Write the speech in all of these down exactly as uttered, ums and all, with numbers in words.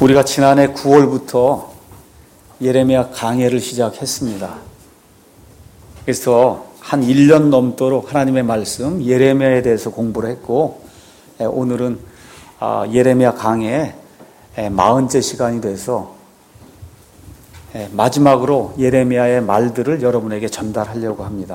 우리가 지난해 구월부터 예레미야 강해를 시작했습니다. 그래서 한 일 년 넘도록 하나님의 말씀 예레미야에 대해서 공부를 했고, 오늘은 예레미야 강해 마흔째 시간이 돼서 마지막으로 예레미야의 말들을 여러분에게 전달하려고 합니다.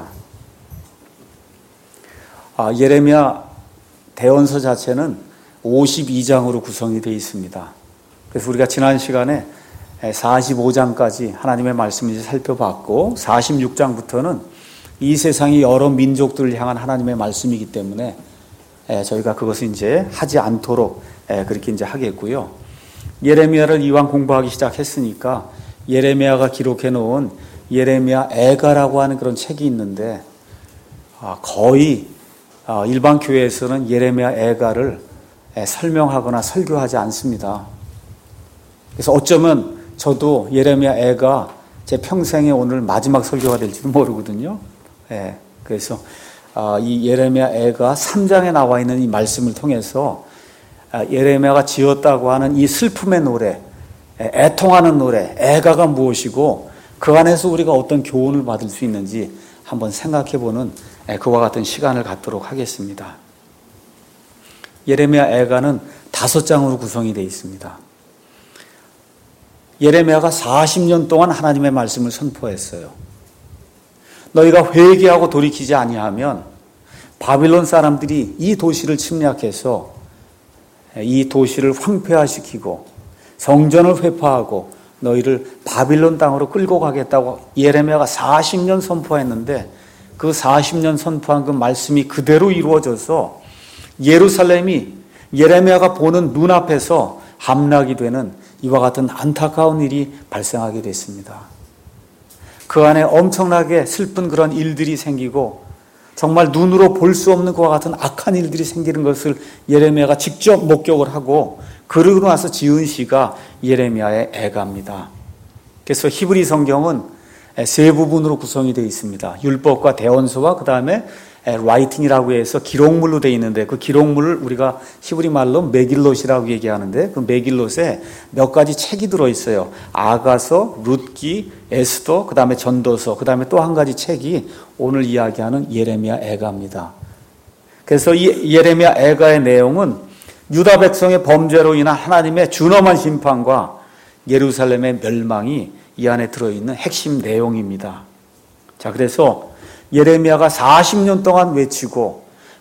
예레미야 대언서 자체는 오십이 장으로 구성이 되어 있습니다. 그래서 우리가 지난 시간에 사십오 장까지 하나님의 말씀을 살펴봤고, 사십육 장부터는 이 세상의 여러 민족들을 향한 하나님의 말씀이기 때문에 저희가 그것을 이제 하지 않도록 그렇게 이제 하겠고요. 예레미야를 이왕 공부하기 시작했으니까 예레미야가 기록해 놓은 예레미야 애가라고 하는 그런 책이 있는데, 거의 일반 교회에서는 예레미야 애가를 설명하거나 설교하지 않습니다. 그래서 어쩌면 저도 예레미야 애가 제 평생에 오늘 마지막 설교가 될지도 모르거든요. 예, 그래서 이 예레미야 애가 삼 장에 나와 있는 이 말씀을 통해서 예레미야가 지었다고 하는 이 슬픔의 노래, 애통하는 노래, 애가가 무엇이고 그 안에서 우리가 어떤 교훈을 받을 수 있는지 한번 생각해보는 그와 같은 시간을 갖도록 하겠습니다. 예레미야 애가는 다섯 장으로 구성이 되어 있습니다. 예레미야가 사십 년 동안 하나님의 말씀을 선포했어요. 너희가 회개하고 돌이키지 아니하면 바빌론 사람들이 이 도시를 침략해서 이 도시를 황폐화시키고 성전을 회파하고 너희를 바빌론 땅으로 끌고 가겠다고 예레미야가 사십 년 선포했는데, 그 사십 년 선포한 그 말씀이 그대로 이루어져서 예루살렘이 예레미야가 보는 눈앞에서 함락이 되는 이와 같은 안타까운 일이 발생하게 됐습니다. 그 안에 엄청나게 슬픈 그런 일들이 생기고 정말 눈으로 볼 수 없는 그와 같은 악한 일들이 생기는 것을 예레미야가 직접 목격을 하고, 그러고 나서 지은 시가 예레미야의 애가입니다. 그래서 히브리 성경은 세 부분으로 구성이 되어 있습니다. 율법과 대언서와 그 다음에 라이팅이라고 해서 기록물로 되어 있는데, 그 기록물을 우리가 히브리 말로 메길롯이라고 얘기하는데, 그 메길롯에 몇 가지 책이 들어있어요. 아가서, 룻기, 에스더, 그 다음에 전도서, 그 다음에 또 한 가지 책이 오늘 이야기하는 예레미야 애가입니다. 그래서 이 예레미야 애가의 내용은 유다 백성의 범죄로 인한 하나님의 준엄한 심판과 예루살렘의 멸망이 이 안에 들어있는 핵심 내용입니다. 자, 그래서 예레미야가 사십 년 동안 외치고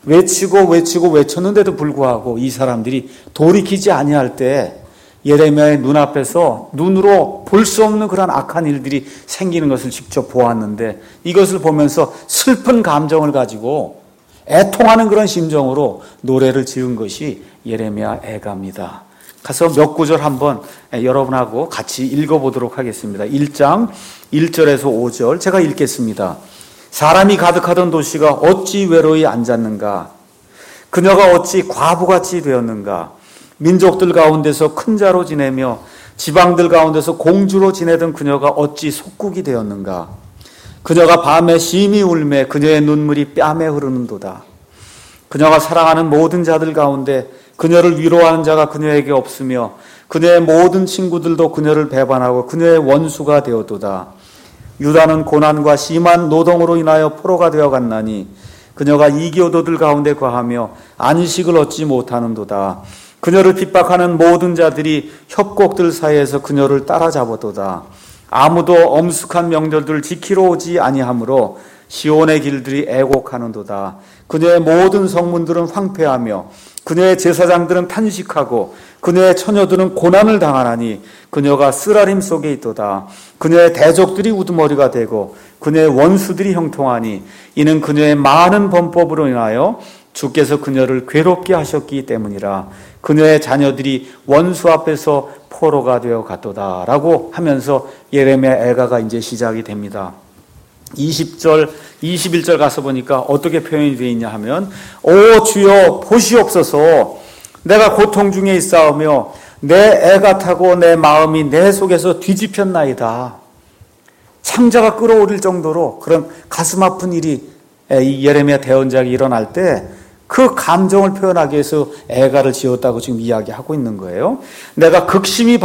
외치고 외치고 외쳤는데도 불구하고 이 사람들이 돌이키지 아니할 때 예레미야의 눈앞에서 눈으로 볼 수 없는 그런 악한 일들이 생기는 것을 직접 보았는데, 이것을 보면서 슬픈 감정을 가지고 애통하는 그런 심정으로 노래를 지은 것이 예레미야 애가입니다. 가서 몇 구절 한번 여러분하고 같이 읽어보도록 하겠습니다. 일 장 일 절에서 오 절 제가 읽겠습니다. 사람이 가득하던 도시가 어찌 외로이 앉았는가? 그녀가 어찌 과부같이 되었는가? 민족들 가운데서 큰 자로 지내며 지방들 가운데서 공주로 지내던 그녀가 어찌 속국이 되었는가? 그녀가 밤에 심히 울매 그녀의 눈물이 뺨에 흐르는도다. 그녀가 사랑하는 모든 자들 가운데 그녀를 위로하는 자가 그녀에게 없으며 그녀의 모든 친구들도 그녀를 배반하고 그녀의 원수가 되었도다. 유다는 고난과 심한 노동으로 인하여 포로가 되어갔나니 그녀가 이교도들 가운데 거하며 안식을 얻지 못하는도다. 그녀를 핍박하는 모든 자들이 협곡들 사이에서 그녀를 따라잡았도다. 아무도 엄숙한 명절들을 지키러 오지 아니하므로 시온의 길들이 애곡하는도다. 그녀의 모든 성문들은 황폐하며 그녀의 제사장들은 탄식하고 그녀의 처녀들은 고난을 당하나니 그녀가 쓰라림 속에 있도다. 그녀의 대적들이 우두머리가 되고 그녀의 원수들이 형통하니 이는 그녀의 많은 범법으로 인하여 주께서 그녀를 괴롭게 하셨기 때문이라. 그녀의 자녀들이 원수 앞에서 포로가 되어 갔도다. 라고 하면서 예레미야 애가가 이제 시작이 됩니다. 이십 절, 이십일 절 가서 보니까 어떻게 표현이 되어 있냐 하면, 오 주여 보시옵소서, 내가 고통 중에 있사오며 내 애가 타고 내 마음이 내 속에서 뒤집혔나이다. 창자가 끌어오를 정도로 그런 가슴 아픈 일이 이 예레미야 대언작이 일어날 때 그 감정을 표현하기 위해서 애가를 지었다고 지금 이야기하고 있는 거예요. 내가 극심히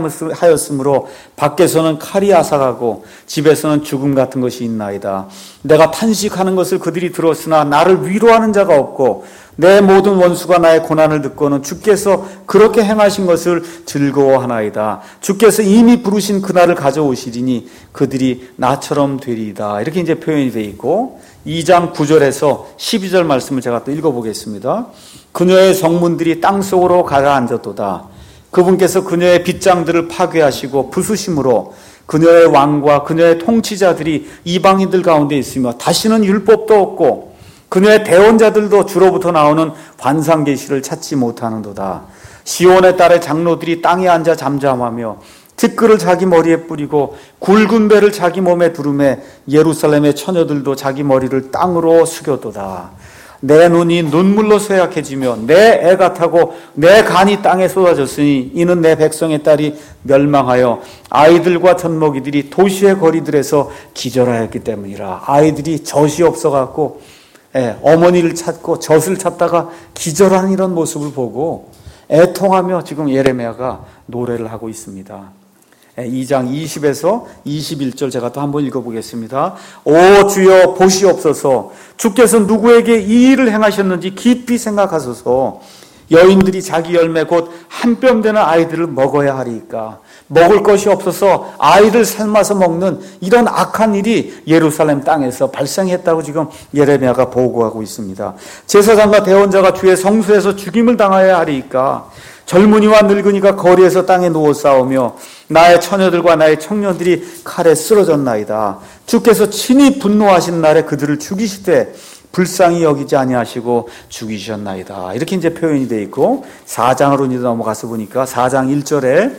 반역하였으므로 밖에서는 칼이 앗아가고 집에서는 죽음 같은 것이 있나이다. 내가 탄식하는 것을 그들이 들었으나 나를 위로하는 자가 없고 내 모든 원수가 나의 고난을 듣고는 주께서 그렇게 행하신 것을 즐거워하나이다. 주께서 이미 부르신 그날을 가져오시리니 그들이 나처럼 되리이다. 이렇게 이제 표현이 되어 있고, 이 장 구 절에서 십이 절 말씀을 제가 또 읽어보겠습니다. 그녀의 성문들이 땅속으로 가라앉았도다. 그분께서 그녀의 빗장들을 파괴하시고 부수심으로 그녀의 왕과 그녀의 통치자들이 이방인들 가운데 있으며 다시는 율법도 없고 그녀의 대원자들도 주로부터 나오는 환상 계시를 찾지 못하는도다. 시온의 딸의 장로들이 땅에 앉아 잠잠하며 티끌을 자기 머리에 뿌리고 굵은 배를 자기 몸에 두르매 예루살렘의 처녀들도 자기 머리를 땅으로 숙였도다. 내 눈이 눈물로 쇠약해지며 내 애가 타고 내 간이 땅에 쏟아졌으니 이는 내 백성의 딸이 멸망하여 아이들과 젖먹이들이 도시의 거리들에서 기절하였기 때문이라. 아이들이 젖이 없어갖고 예, 어머니를 찾고 젖을 찾다가 기절하는 이런 모습을 보고 애통하며 지금 예레미야가 노래를 하고 있습니다. 예, 이 장 이십에서 이십일 절 제가 또 한번 읽어보겠습니다. 오 주여 보시옵소서. 주께서 누구에게 이 일을 행하셨는지 깊이 생각하소서. 여인들이 자기 열매 곧 한 뼘 되는 아이들을 먹어야 하리이까. 먹을 것이 없어서 아이를 삶아서 먹는 이런 악한 일이 예루살렘 땅에서 발생했다고 지금 예레미야가 보고하고 있습니다. 제사장과 대원자가 주의 성소에서 죽임을 당하여야 하리이까. 젊은이와 늙은이가 거리에서 땅에 누워 싸우며 나의 처녀들과 나의 청년들이 칼에 쓰러졌나이다. 주께서 친히 분노하신 날에 그들을 죽이시되 불쌍히 여기지 아니하시고 죽이셨나이다. 이렇게 이제 표현이 되어 있고, 사 장으로 이제 넘어가서 보니까 사 장 일 절에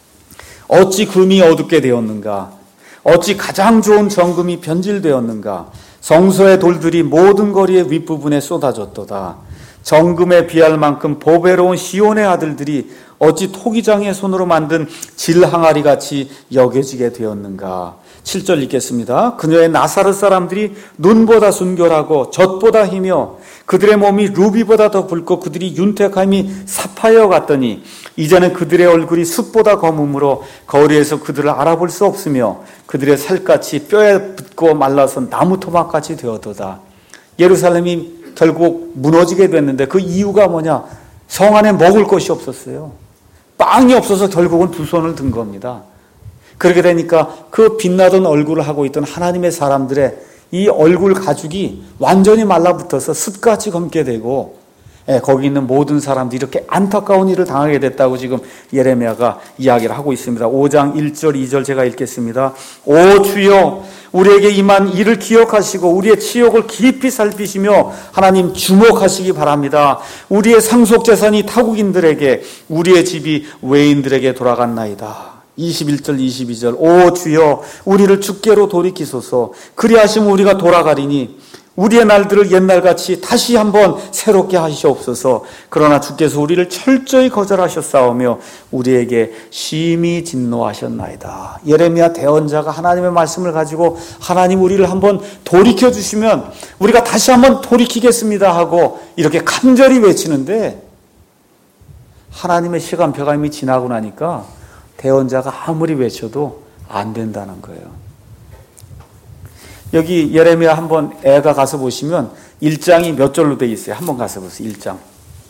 어찌 금이 어둡게 되었는가? 어찌 가장 좋은 정금이 변질되었는가? 성소의 돌들이 모든 거리의 윗부분에 쏟아졌도다. 정금에 비할 만큼 보배로운 시온의 아들들이 어찌 토기장의 손으로 만든 질항아리 같이 여겨지게 되었는가? 칠 절 읽겠습니다. 그녀의 나사렛 사람들이 눈보다 순결하고 젖보다 희며 그들의 몸이 루비보다 더 붉고 그들이 윤택함이 사파이어 같더니 이제는 그들의 얼굴이 숯보다 검음으로 거리에서 그들을 알아볼 수 없으며 그들의 살갗이 뼈에 붙고 말라서 나무 토막같이 되었도다. 예루살렘이 결국 무너지게 됐는데 그 이유가 뭐냐? 성 안에 먹을 것이 없었어요. 빵이 없어서 결국은 두 손을 든 겁니다. 그렇게 되니까 그 빛나던 얼굴을 하고 있던 하나님의 사람들의 이 얼굴 가죽이 완전히 말라붙어서 숯같이 검게 되고, 예, 거기 있는 모든 사람들이 이렇게 안타까운 일을 당하게 됐다고 지금 예레미야가 이야기를 하고 있습니다. 오 장 일 절 이 절 제가 읽겠습니다. 오 주여 우리에게 임한 일을 기억하시고 우리의 치욕을 깊이 살피시며 하나님 주목하시기 바랍니다. 우리의 상속재산이 타국인들에게 우리의 집이 외인들에게 돌아갔나이다. 이십일 절 이십이 절 오 주여 우리를 주께로 돌이키소서. 그리하시면 우리가 돌아가리니 우리의 날들을 옛날같이 다시 한번 새롭게 하시옵소서. 그러나 주께서 우리를 철저히 거절하셨사오며 우리에게 심히 진노하셨나이다. 예레미야 대언자가 하나님의 말씀을 가지고 하나님 우리를 한번 돌이켜주시면 우리가 다시 한번 돌이키겠습니다 하고 이렇게 간절히 외치는데, 하나님의 시간표가 이미 지나고 나니까 대언자가 아무리 외쳐도 안 된다는 거예요. 여기 예레미야 한번 애가 가서 보시면 일 장이 몇 절로 되어 있어요? 한번 가서 보세요. 일 장.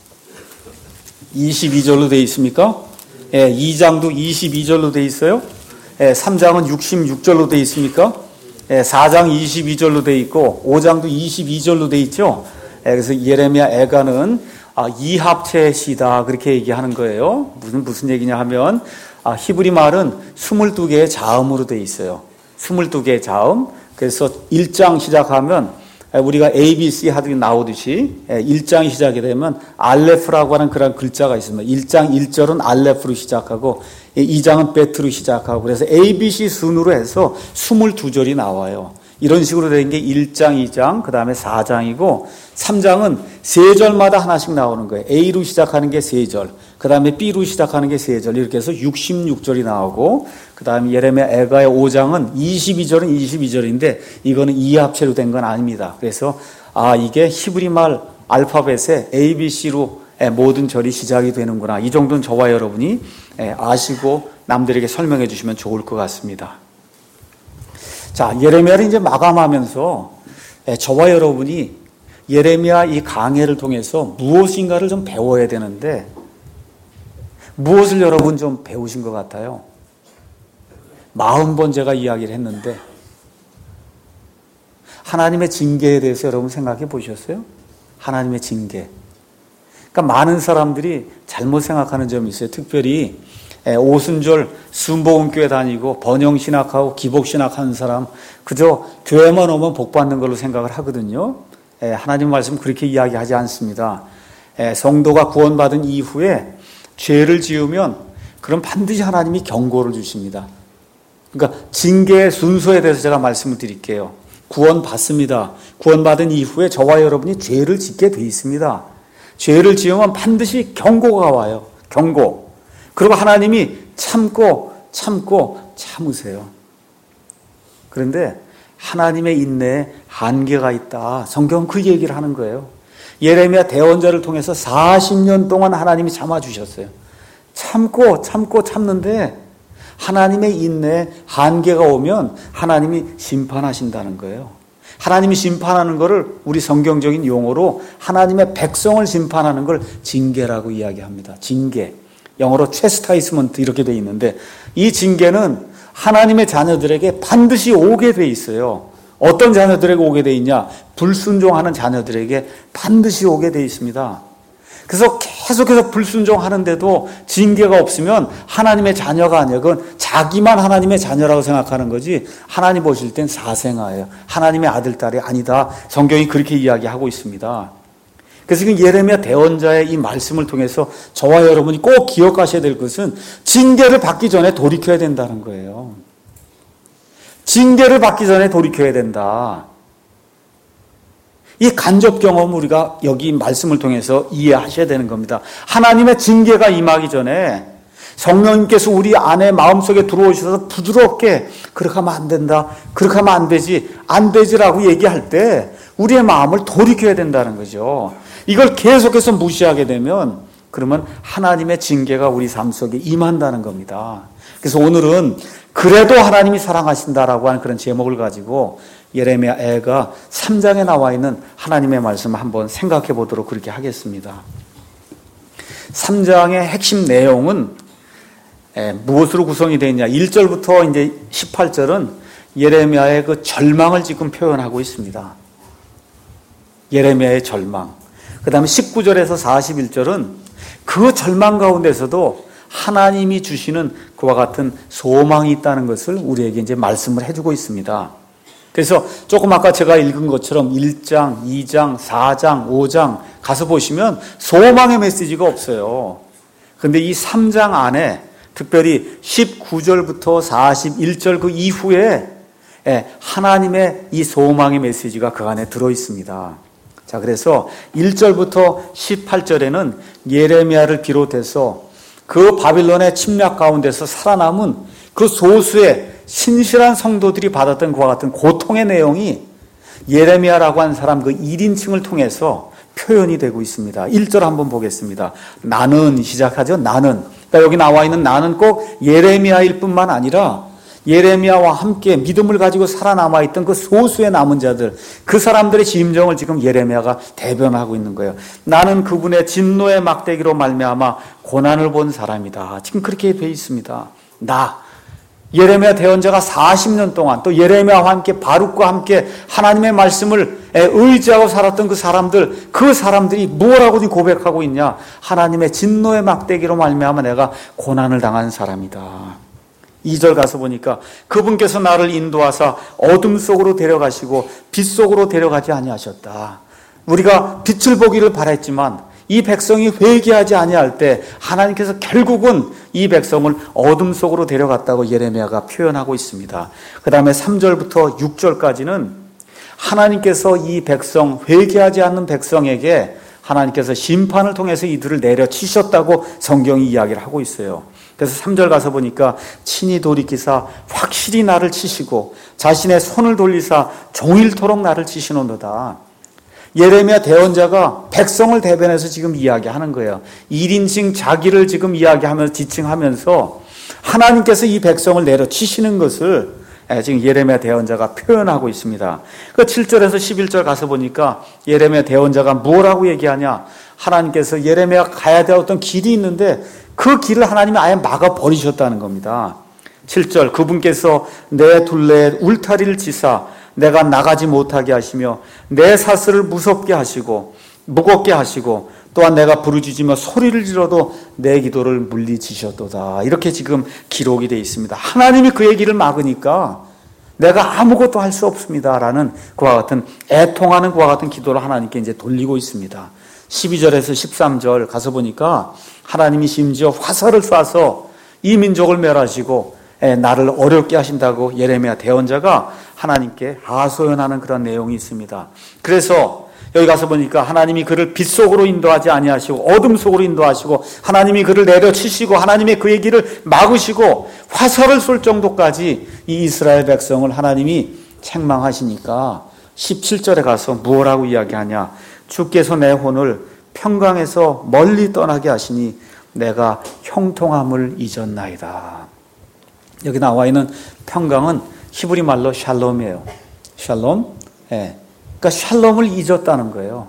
이십이 절로 되어 있습니까? 예, 이 장도 이십이 절로 되어 있어요. 예, 삼 장은 육십육 절로 되어 있습니까? 예, 사 장 이십이 절로 되어 있고 오 장도 이십이 절로 되어 있죠. 예, 그래서 예레미야 애가는 아, 이합체의 시다 그렇게 얘기하는 거예요. 무슨 무슨 얘기냐 하면 아, 히브리 말은 스물두 개의 자음으로 되어 있어요. 스물두 개의 자음. 그래서 일 장 시작하면 우리가 에이 비 씨 하듯이 나오듯이 일 장이 시작이 되면 알레프라고 하는 그런 글자가 있습니다. 일 장 일 절은 알레프로 시작하고 이 장은 베트로 시작하고 그래서 에이 비 씨 순으로 해서 스물두 절이 나와요. 이런 식으로 된 게 일 장, 이 장, 그 다음에 사 장이고 삼 장은 세 절마다 하나씩 나오는 거예요. A로 시작하는 게 세 절, 그 다음에 B로 시작하는 게 세 절, 이렇게 해서 육십육 절이 나오고 그 다음에 예레미야 애가의 오 장은 이십이 절은 이십이 절인데 이거는 이합체로 된 건 아닙니다. 그래서 아 이게 히브리 말 알파벳의 에이 비 씨로 모든 절이 시작이 되는구나. 이 정도는 저와 여러분이 아시고 남들에게 설명해 주시면 좋을 것 같습니다. 자, 예레미야를 이제 마감하면서 저와 여러분이 예레미야 이 강해를 통해서 무엇인가를 좀 배워야 되는데 무엇을 여러분 좀 배우신 것 같아요? 마흔 번 제가 이야기를 했는데 하나님의 징계에 대해서 여러분 생각해 보셨어요? 하나님의 징계. 그러니까 많은 사람들이 잘못 생각하는 점이 있어요. 특별히 오순절 순복음교회 다니고 번영신학하고 기복신학하는 사람 그저 교회만 오면 복받는 걸로 생각을 하거든요. 하나님 말씀 그렇게 이야기하지 않습니다. 성도가 구원받은 이후에 죄를 지으면 그럼 반드시 하나님이 경고를 주십니다. 그러니까 징계의 순서에 대해서 제가 말씀을 드릴게요. 구원받습니다. 구원받은 이후에 저와 여러분이 죄를 짓게 돼 있습니다. 죄를 지으면 반드시 경고가 와요. 경고. 그리고 하나님이 참고 참고 참으세요. 그런데 하나님의 인내에 한계가 있다. 성경은 그 얘기를 하는 거예요. 예레미야 대언자를 통해서 사십 년 동안 하나님이 참아주셨어요. 참고 참고 참는데 하나님의 인내에 한계가 오면 하나님이 심판하신다는 거예요. 하나님이 심판하는 것을 우리 성경적인 용어로 하나님의 백성을 심판하는 걸 징계라고 이야기합니다. 징계. 영어로 체스타이스먼트 이렇게 돼 있는데 이 징계는 하나님의 자녀들에게 반드시 오게 돼 있어요. 어떤 자녀들에게 오게 돼 있냐? 불순종하는 자녀들에게 반드시 오게 돼 있습니다. 그래서 계속해서 불순종하는데도 징계가 없으면 하나님의 자녀가 아니에요. 그건 자기만 하나님의 자녀라고 생각하는 거지 하나님 보실 땐 사생아예요. 하나님의 아들, 딸이 아니다. 성경이 그렇게 이야기하고 있습니다. 그래서 지금 예레미야 대언자의 이 말씀을 통해서 저와 여러분이 꼭 기억하셔야 될 것은 징계를 받기 전에 돌이켜야 된다는 거예요. 징계를 받기 전에 돌이켜야 된다. 이 간접 경험을 우리가 여기 말씀을 통해서 이해하셔야 되는 겁니다. 하나님의 징계가 임하기 전에 성령님께서 우리 안에 마음속에 들어오셔서 부드럽게 그렇게 하면 안 된다. 그렇게 하면 안 되지. 안 되지라고 얘기할 때 우리의 마음을 돌이켜야 된다는 거죠. 이걸 계속해서 무시하게 되면 그러면 하나님의 징계가 우리 삶 속에 임한다는 겁니다. 그래서 오늘은 그래도 하나님이 사랑하신다라고 하는 그런 제목을 가지고 예레미야 애가 삼 장에 나와 있는 하나님의 말씀을 한번 생각해 보도록 그렇게 하겠습니다. 삼 장의 핵심 내용은 무엇으로 구성이 되어 있냐? 일 절부터 이제 십팔 절은 예레미야의 그 절망을 지금 표현하고 있습니다. 예레미야의 절망. 그 다음에 십구 절에서 사십일 절은 그 절망 가운데서도 하나님이 주시는 그와 같은 소망이 있다는 것을 우리에게 이제 말씀을 해주고 있습니다. 그래서 조금 아까 제가 읽은 것처럼 일 장, 이 장, 사 장, 오 장 가서 보시면 소망의 메시지가 없어요. 그런데 이 삼 장 안에 특별히 십구 절부터 사십일 절 그 이후에 하나님의 이 소망의 메시지가 그 안에 들어있습니다. 자, 그래서 일 절부터 십팔 절에는 예레미야를 비롯해서 그 바빌론의 침략 가운데서 살아남은 그 소수의 신실한 성도들이 받았던 그와 같은 고통의 내용이 예레미야라고 하는 사람 그 일 인칭을 통해서 표현이 되고 있습니다. 일 절 한번 보겠습니다. 나는 시작하죠. 나는. 그러니까 여기 나와 있는 나는 꼭 예레미야일 뿐만 아니라 예레미야와 함께 믿음을 가지고 살아남아 있던 그 소수의 남은 자들, 그 사람들의 심정을 지금 예레미야가 대변하고 있는 거예요. 나는 그분의 진노의 막대기로 말미암아 고난을 본 사람이다. 지금 그렇게 돼 있습니다. 나 예레미야 대언자가 사십 년 동안 또 예레미야와 함께 바룩과 함께 하나님의 말씀을 의지하고 살았던 그 사람들, 그 사람들이 뭐라고 고백하고 있냐? 하나님의 진노의 막대기로 말미암아 내가 고난을 당한 사람이다. 이 절 가서 보니까 그분께서 나를 인도하사 어둠 속으로 데려가시고 빛 속으로 데려가지 아니하셨다. 우리가 빛을 보기를 바랬지만 이 백성이 회개하지 아니할 때 하나님께서 결국은 이 백성을 어둠 속으로 데려갔다고 예레미야가 표현하고 있습니다. 그 다음에 삼 절부터 육 절까지는 하나님께서 이 백성, 회개하지 않는 백성에게 하나님께서 심판을 통해서 이들을 내려치셨다고 성경이 이야기를 하고 있어요. 그래서 삼 절 가서 보니까 친히 돌이키사 확실히 나를 치시고 자신의 손을 돌리사 종일토록 나를 치시노도다. 예레미야 대언자가 백성을 대변해서 지금 이야기하는 거예요. 일 인칭 자기를 지금 이야기하면서 지칭하면서 하나님께서 이 백성을 내려치시는 것을 지금 예레미야 대언자가 표현하고 있습니다. 그 칠 절에서 십일 절 가서 보니까 예레미야 대언자가 뭐라고 얘기하냐? 하나님께서 예레미야가 가야 될 어떤 길이 있는데 그 길을 하나님이 아예 막아 버리셨다는 겁니다. 칠 절, 그분께서 내 둘레에 울타리를 치사 내가 나가지 못하게 하시며 내 사슬을 무섭게 하시고 무겁게 하시고 또한 내가 부르짖으며 소리를 질러도 내 기도를 물리치셨도다. 이렇게 지금 기록이 되어 있습니다. 하나님이 그의 길을 막으니까 내가 아무것도 할 수 없습니다 라는 그와 같은 애통하는 그와 같은 기도를 하나님께 이제 돌리고 있습니다. 십이 절에서 십삼 절 가서 보니까 하나님이 심지어 화살을 쏴서 이 민족을 멸하시고 나를 어렵게 하신다고 예레미야 대언자가 하나님께 하소연하는 그런 내용이 있습니다. 그래서 여기 가서 보니까 하나님이 그를 빛 속으로 인도하지 아니하시고 어둠 속으로 인도하시고 하나님이 그를 내려치시고 하나님의 그의 길을 막으시고 화살을 쏠 정도까지 이 이스라엘 백성을 하나님이 책망하시니까 십칠 절에 가서 무엇라고 이야기하냐? 주께서 내 혼을 평강에서 멀리 떠나게 하시니 내가 형통함을 잊었나이다. 여기 나와 있는 평강은 히브리 말로 샬롬이에요. 샬롬. 예. 그러니까 샬롬을 잊었다는 거예요.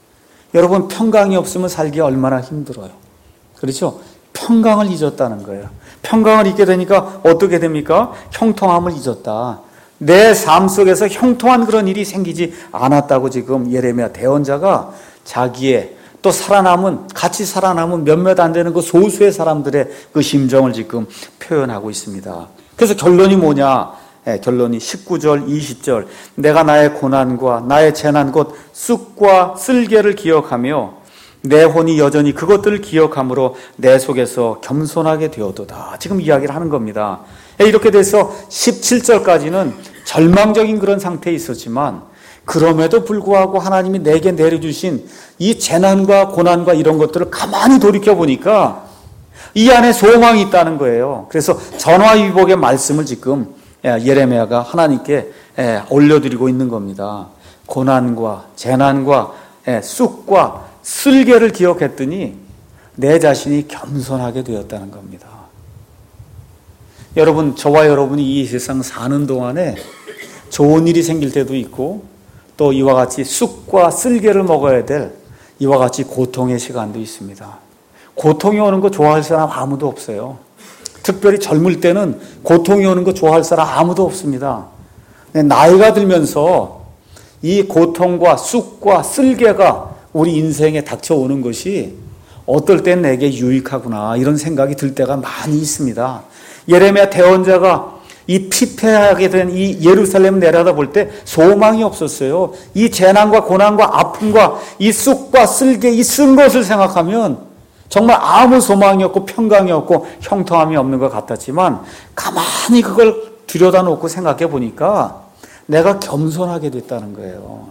여러분 평강이 없으면 살기 얼마나 힘들어요. 그렇죠? 평강을 잊었다는 거예요. 평강을 잊게 되니까 어떻게 됩니까? 형통함을 잊었다. 내 삶 속에서 형통한 그런 일이 생기지 않았다고 지금 예레미야 대언자가 자기의 또 살아남은 같이 살아남은 몇몇 안 되는 그 소수의 사람들의 그 심정을 지금 표현하고 있습니다. 그래서 결론이 뭐냐? 네, 결론이 십구 절, 이십 절. 내가 나의 고난과 나의 재난 곧 쑥과 쓸개를 기억하며 내 혼이 여전히 그것들을 기억함으로 내 속에서 겸손하게 되어도다. 지금 이야기를 하는 겁니다. 이렇게 돼서 십칠 절까지는 절망적인 그런 상태에 있었지만 그럼에도 불구하고 하나님이 내게 내려주신 이 재난과 고난과 이런 것들을 가만히 돌이켜보니까 이 안에 소망이 있다는 거예요. 그래서 전화위복의 말씀을 지금 예레미야가 하나님께 올려드리고 있는 겁니다. 고난과 재난과 쑥과 쓸개를 기억했더니 내 자신이 겸손하게 되었다는 겁니다. 여러분, 저와 여러분이 이 세상 사는 동안에 좋은 일이 생길 때도 있고 또 이와 같이 쑥과 쓸개를 먹어야 될 이와 같이 고통의 시간도 있습니다. 고통이 오는 거 좋아할 사람 아무도 없어요. 특별히 젊을 때는 고통이 오는 거 좋아할 사람 아무도 없습니다. 나이가 들면서 이 고통과 쑥과 쓸개가 우리 인생에 닥쳐오는 것이 어떨 땐 내게 유익하구나 이런 생각이 들 때가 많이 있습니다. 예레미야 대언자가 이 피폐하게 된 이 예루살렘을 내려다볼 때 소망이 없었어요. 이 재난과 고난과 아픔과 이 쑥과 쓸개 이 쓴 것을 생각하면 정말 아무 소망이 없고 평강이 없고 형통함이 없는 것 같았지만 가만히 그걸 들여다놓고 생각해 보니까 내가 겸손하게 됐다는 거예요.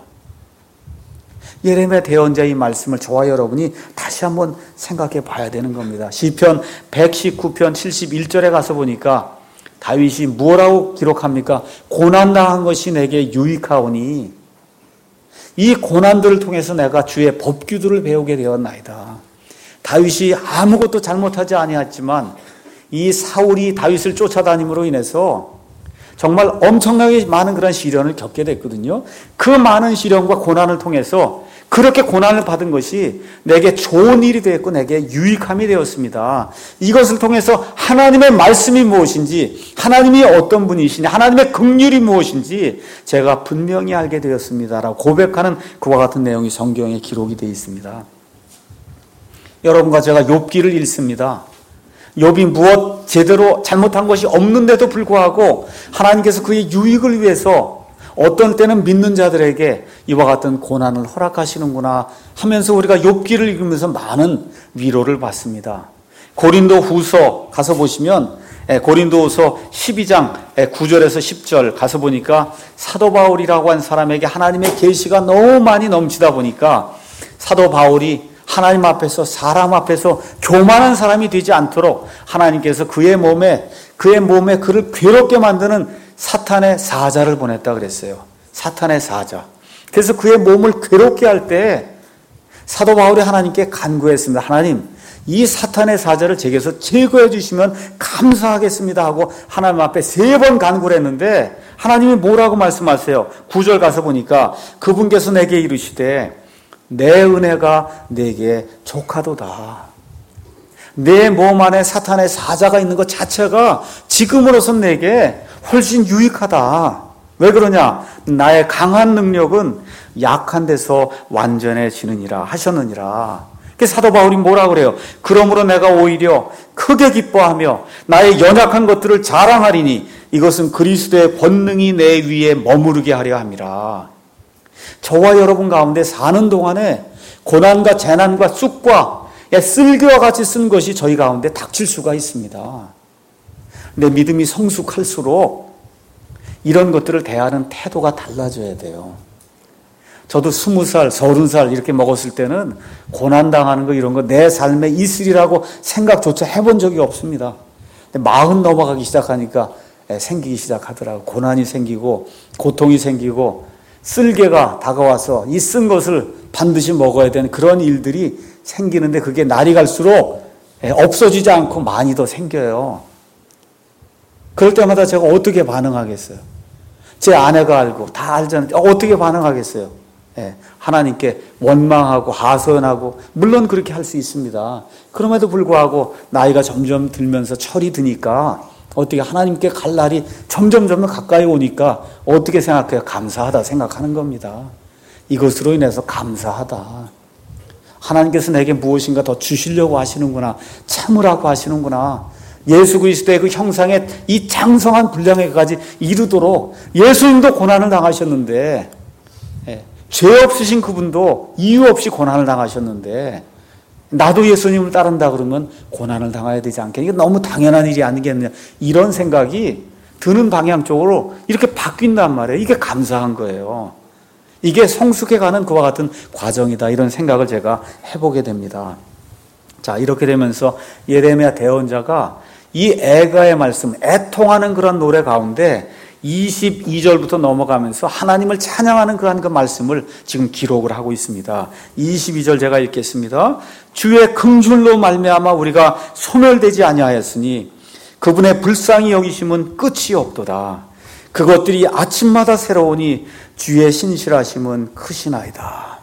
예레미야 대언자의 이 말씀을 저와 여러분이 다시 한번 생각해 봐야 되는 겁니다. 시편 백십구 편 칠십일 절에 가서 보니까 다윗이 뭐라고 기록합니까? 고난당한 것이 내게 유익하오니 이 고난들을 통해서 내가 주의 법규들을 배우게 되었나이다. 다윗이 아무것도 잘못하지 아니했지만 이 사울이 다윗을 쫓아다님으로 인해서 정말 엄청나게 많은 그런 시련을 겪게 됐거든요. 그 많은 시련과 고난을 통해서 그렇게 고난을 받은 것이 내게 좋은 일이 되었고 내게 유익함이 되었습니다. 이것을 통해서 하나님의 말씀이 무엇인지, 하나님이 어떤 분이시냐, 하나님의 긍휼이 무엇인지 제가 분명히 알게 되었습니다라고 고백하는 그와 같은 내용이 성경에 기록이 되어 있습니다. 여러분과 제가 욥기를 읽습니다. 욥이 무엇 제대로 잘못한 것이 없는데도 불구하고 하나님께서 그의 유익을 위해서 어떤 때는 믿는 자들에게 이와 같은 고난을 허락하시는구나 하면서 우리가 욥기를 읽으면서 많은 위로를 받습니다. 고린도 후서 가서 보시면 고린도 후서 십이 장 구 절에서 십 절 가서 보니까 사도 바울이라고 한 사람에게 하나님의 계시가 너무 많이 넘치다 보니까 사도 바울이 하나님 앞에서 사람 앞에서 교만한 사람이 되지 않도록 하나님께서 그의 몸에 그의 몸에 그를 괴롭게 만드는 사탄의 사자를 보냈다 그랬어요. 사탄의 사자. 그래서 그의 몸을 괴롭게 할 때 사도 바울이 하나님께 간구했습니다. 하나님, 이 사탄의 사자를 제게서 제거해 주시면 감사하겠습니다 하고 하나님 앞에 세 번 간구를 했는데 하나님이 뭐라고 말씀하세요? 구 절 가서 보니까 그분께서 내게 이르시되 내 은혜가 내게 족하도다. 내 몸 안에 사탄의 사자가 있는 것 자체가 지금으로선 내게 훨씬 유익하다. 왜 그러냐? 나의 강한 능력은 약한 데서 완전해지느니라 하셨느니라. 사도 바울이 뭐라 그래요? 그러므로 내가 오히려 크게 기뻐하며 나의 연약한 것들을 자랑하리니 이것은 그리스도의 권능이 내 위에 머무르게 하려 함이라. 저와 여러분 가운데 사는 동안에 고난과 재난과 쑥과 쓸개와 같이 쓴 것이 저희 가운데 닥칠 수가 있습니다. 내 믿음이 성숙할수록 이런 것들을 대하는 태도가 달라져야 돼요. 저도 스무 살, 서른 살 이렇게 먹었을 때는 고난당하는 거 이런 거 내 삶에 있으리라고 생각조차 해본 적이 없습니다. 근데 마흔 넘어가기 시작하니까 생기기 시작하더라고요. 고난이 생기고 고통이 생기고 쓸개가 다가와서 이 쓴 것을 반드시 먹어야 되는 그런 일들이 생기는데 그게 날이 갈수록 없어지지 않고 많이 더 생겨요. 그럴 때마다 제가 어떻게 반응하겠어요? 제 아내가 알고 다 알잖아요. 어떻게 반응하겠어요? 예, 하나님께 원망하고 하소연하고 물론 그렇게 할 수 있습니다. 그럼에도 불구하고 나이가 점점 들면서 철이 드니까 어떻게 하나님께 갈 날이 점점 점점 가까이 오니까 어떻게 생각해요? 감사하다 생각하는 겁니다. 이것으로 인해서 감사하다. 하나님께서 내게 무엇인가 더 주시려고 하시는구나. 참으라고 하시는구나. 예수 그리스도의 그 형상의 이 장성한 분량에까지 이르도록 예수님도 고난을 당하셨는데 예, 죄 없으신 그분도 이유 없이 고난을 당하셨는데 나도 예수님을 따른다 그러면 고난을 당해야 되지 않겠냐. 이게 너무 당연한 일이 아니겠느냐. 이런 생각이 드는 방향 쪽으로 이렇게 바뀐단 말이에요. 이게 감사한 거예요. 이게 성숙해가는 그와 같은 과정이다. 이런 생각을 제가 해보게 됩니다. 자, 이렇게 되면서 예레미야 대언자가 이 애가의 말씀, 애통하는 그런 노래 가운데 이십이 절부터 넘어가면서 하나님을 찬양하는 그한 그 말씀을 지금 기록을 하고 있습니다. 이십이 절 제가 읽겠습니다. 주의 긍휼로 말미암아 우리가 소멸되지 아니하였으니 그분의 불쌍히 여기심은 끝이 없도다. 그것들이 아침마다 새로우니 주의 신실하심은 크시나이다.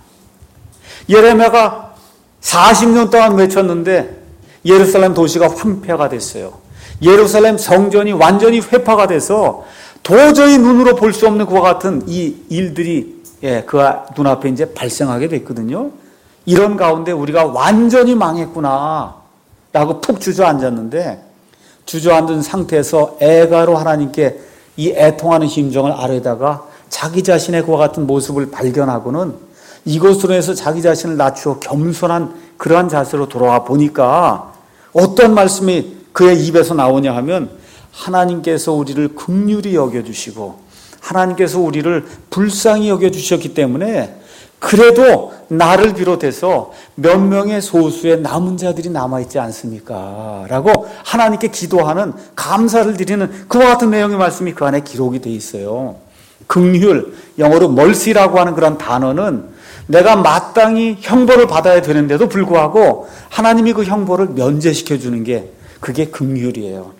예레미야가 사십 년 동안 외쳤는데 예루살렘 도시가 황폐가 됐어요. 예루살렘 성전이 완전히 회파가 돼서 도저히 눈으로 볼 수 없는 그와 같은 이 일들이 예, 그 눈앞에 이제 발생하게 됐거든요. 이런 가운데 우리가 완전히 망했구나 라고 푹 주저앉았는데 주저앉은 상태에서 애가로 하나님께 이 애통하는 심정을 아뢰다가 자기 자신의 그와 같은 모습을 발견하고는 이것으로 해서 자기 자신을 낮추어 겸손한 그러한 자세로 돌아와 보니까 어떤 말씀이 그의 입에서 나오냐 하면 하나님께서 우리를 긍휼히 여겨주시고 하나님께서 우리를 불쌍히 여겨주셨기 때문에 그래도 나를 비롯해서 몇 명의 소수의 남은 자들이 남아있지 않습니까? 라고 하나님께 기도하는 감사를 드리는 그와 같은 내용의 말씀이 그 안에 기록이 되어 있어요. 긍휼, 영어로 mercy라고 하는 그런 단어는 내가 마땅히 형벌을 받아야 되는데도 불구하고 하나님이 그 형벌을 면제시켜 주는 게 그게 긍휼이에요.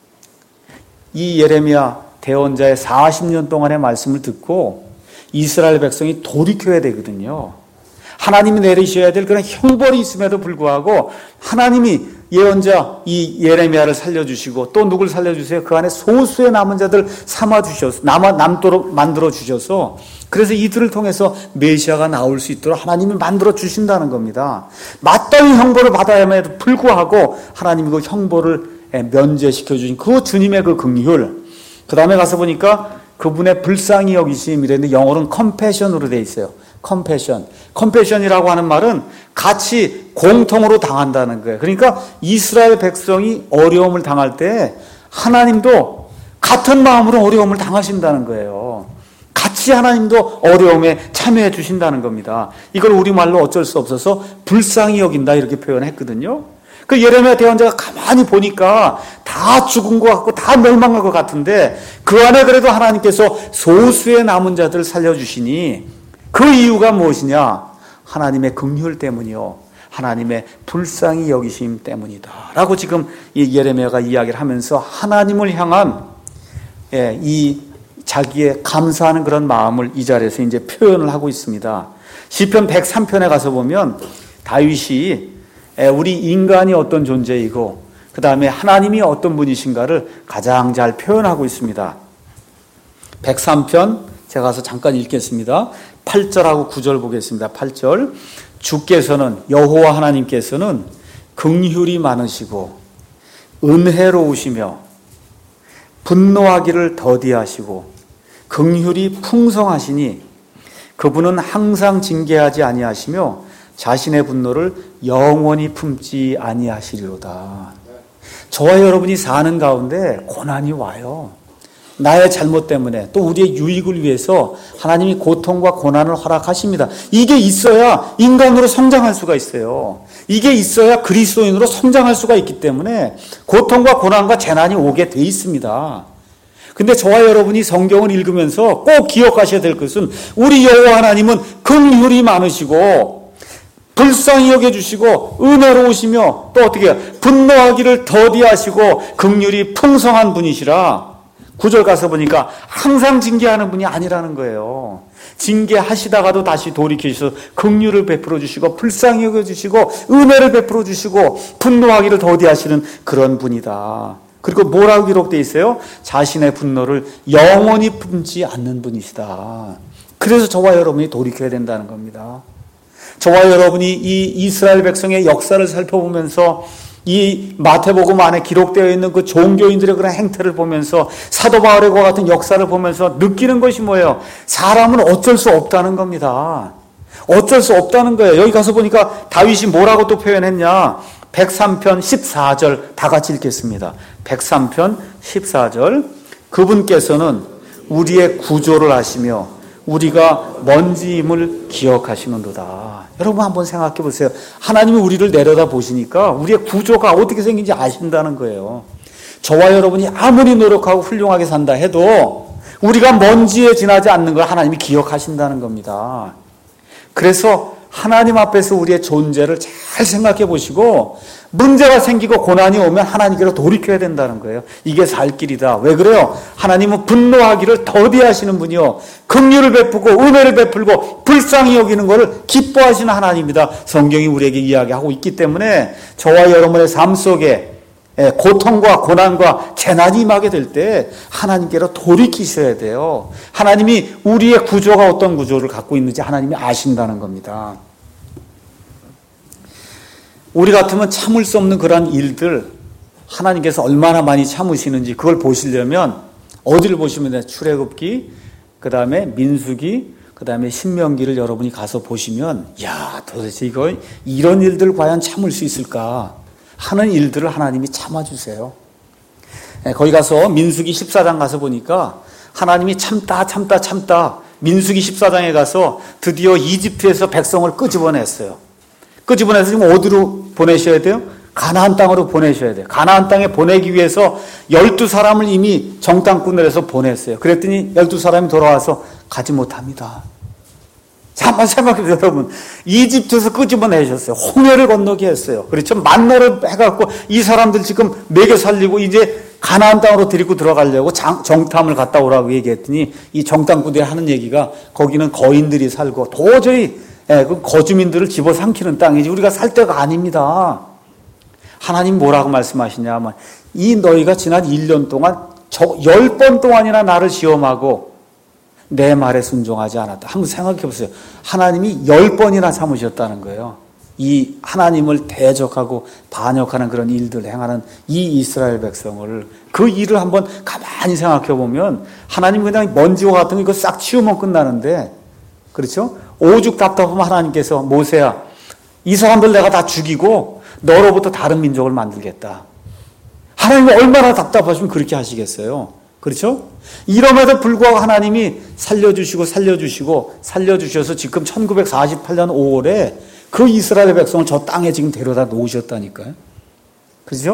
이 예레미야 대언자의 사십 년 동안의 말씀을 듣고 이스라엘 백성이 돌이켜야 되거든요. 하나님이 내리셔야 될 그런 형벌이 있음에도 불구하고 하나님이 예언자 이 예레미야를 살려주시고 또 누굴 살려주세요? 그 안에 소수의 남은 자들 삼아주셔서 남아, 남도록 만들어 주셔서 그래서 이들을 통해서 메시아가 나올 수 있도록 하나님이 만들어 주신다는 겁니다. 마땅히 형벌을 받아야 함에도 불구하고 하나님이 그 형벌을 면제시켜 주신 그 주님의 그 긍휼. 그 다음에 가서 보니까 그분의 불쌍히 여기심 이랬는데 영어로는 컴패션으로 되어 있어요. 컴패션. 컴패션이라고 하는 말은 같이 공통으로 당한다는 거예요. 그러니까 이스라엘 백성이 어려움을 당할 때 하나님도 같은 마음으로 어려움을 당하신다는 거예요. 같이 하나님도 어려움에 참여해 주신다는 겁니다. 이걸 우리말로 어쩔 수 없어서 불쌍히 여긴다 이렇게 표현했거든요. 그 예레미야 대언자가 가만히 보니까 다 죽은 것 같고 다 멸망한 것 같은데 그 안에 그래도 하나님께서 소수의 남은 자들을 살려주시니 그 이유가 무엇이냐? 하나님의 긍휼 때문이요, 하나님의 불쌍히 여기심 때문이다 라고 지금 이 예레미야가 이야기를 하면서 하나님을 향한 이 자기의 감사하는 그런 마음을 이 자리에서 이제 표현을 하고 있습니다. 시편 백삼 편에 가서 보면 다윗이 우리 인간이 어떤 존재이고 그 다음에 하나님이 어떤 분이신가를 가장 잘 표현하고 있습니다. 백삼 편 제가 가서 잠깐 읽겠습니다. 팔 절하고 구 절 보겠습니다. 팔 절, 주께서는, 여호와 하나님께서는 긍휼이 많으시고 은혜로우시며 분노하기를 더디하시고 긍휼이 풍성하시니 그분은 항상 징계하지 아니하시며 자신의 분노를 영원히 품지 아니하시리로다. 저와 여러분이 사는 가운데 고난이 와요. 나의 잘못 때문에, 또 우리의 유익을 위해서 하나님이 고통과 고난을 허락하십니다. 이게 있어야 인간으로 성장할 수가 있어요. 이게 있어야 그리스도인으로 성장할 수가 있기 때문에 고통과 고난과 재난이 오게 돼 있습니다. 근데 저와 여러분이 성경을 읽으면서 꼭 기억하셔야 될 것은 우리 여호와 하나님은 긍휼이 많으시고 불쌍히 여겨주시고 은혜로우시며 또 어떻게 해요? 분노하기를 더디하시고 긍휼이 풍성한 분이시라. 구 절 가서 보니까 항상 징계하는 분이 아니라는 거예요. 징계하시다가도 다시 돌이키셔서 긍휼을 베풀어 주시고 불쌍히 여겨주시고 은혜를 베풀어 주시고 분노하기를 더디하시는 그런 분이다. 그리고 뭐라고 기록되어 있어요? 자신의 분노를 영원히 품지 않는 분이시다. 그래서 저와 여러분이 돌이켜야 된다는 겁니다. 저와 여러분이 이 이스라엘 백성의 역사를 살펴보면서 이 마태복음 안에 기록되어 있는 그 종교인들의 그런 행태를 보면서 사도 바울의 과 같은 역사를 보면서 느끼는 것이 뭐예요? 사람은 어쩔 수 없다는 겁니다. 어쩔 수 없다는 거예요. 여기 가서 보니까 다윗이 뭐라고 또 표현했냐? 백삼 편 십사 절 다 같이 읽겠습니다. 백삼 편 십사 절, 그분께서는 우리의 구조를 아시며 우리가 먼지임을 기억하시는도다. 여러분 한번 생각해 보세요. 하나님이 우리를 내려다 보시니까 우리의 구조가 어떻게 생긴지 아신다는 거예요. 저와 여러분이 아무리 노력하고 훌륭하게 산다 해도 우리가 먼지에 지나지 않는 걸 하나님이 기억하신다는 겁니다. 그래서 하나님 앞에서 우리의 존재를 잘 생각해 보시고 문제가 생기고 고난이 오면 하나님께로 돌이켜야 된다는 거예요. 이게 살 길이다. 왜 그래요? 하나님은 분노하기를 더디하시는 분이요, 긍휼을 베푸고 은혜를 베풀고 불쌍히 여기는 것을 기뻐하시는 하나님이다. 성경이 우리에게 이야기하고 있기 때문에 저와 여러분의 삶 속에 고통과 고난과 재난이 임하게 될 때 하나님께로 돌이키셔야 돼요. 하나님이 우리의 구조가 어떤 구조를 갖고 있는지 하나님이 아신다는 겁니다. 우리 같으면 참을 수 없는 그러한 일들 하나님께서 얼마나 많이 참으시는지 그걸 보시려면 어디를 보시면 돼요? 출애굽기, 그 다음에 민수기, 그 다음에 신명기를 여러분이 가서 보시면 야, 도대체 이거 이런 일들 과연 참을 수 있을까 하는 일들을 하나님이 참아주세요. 거기 가서 민수기 십사 장 가서 보니까 하나님이 참다 참다 참다 민수기 십사 장에 가서 드디어 이집트에서 백성을 끄집어냈어요. 끄집어내서 지금 어디로 보내셔야 돼요? 가나안 땅으로 보내셔야 돼요. 가나안 땅에 보내기 위해서 열두 사람을 이미 정탐꾼을 해서 보냈어요. 그랬더니 열두 사람이 돌아와서 가지 못합니다. 자, 한번 생각해보세요, 여러분. 이집트에서 끄집어내셨어요. 홍해를 건너게 했어요. 그렇죠? 만나를 해갖고 이 사람들 지금 먹여 살리고 이제 가나안 땅으로 데리고 들어가려고 장, 정탐을 갔다 오라고 얘기했더니 이 정탐꾼들이 하는 얘기가 거기는 거인들이 살고 도저히 예, 그 거주민들을 집어삼키는 땅이지 우리가 살 데가 아닙니다. 하나님 뭐라고 말씀하시냐면 이 너희가 지난 일 년 동안 열 번 동안이나 나를 시험하고 내 말에 순종하지 않았다. 한번 생각해 보세요. 하나님이 열 번이나 참으셨다는 거예요. 이 하나님을 대적하고 반역하는 그런 일들을 행하는 이 이스라엘 백성을, 그 일을 한번 가만히 생각해 보면 하나님 그냥 먼지와 같은 거 이거 싹 치우면 끝나는데, 그렇죠? 오죽 답답하면 하나님께서 모세야, 이 사람들 내가 다 죽이고 너로부터 다른 민족을 만들겠다. 하나님이 얼마나 답답하시면 그렇게 하시겠어요? 그렇죠? 이럼에도 불구하고 하나님이 살려주시고 살려주시고 살려주셔서 지금 천구백사십팔 년 오월에 그 이스라엘 백성을 저 땅에 지금 데려다 놓으셨다니까요. 그렇죠?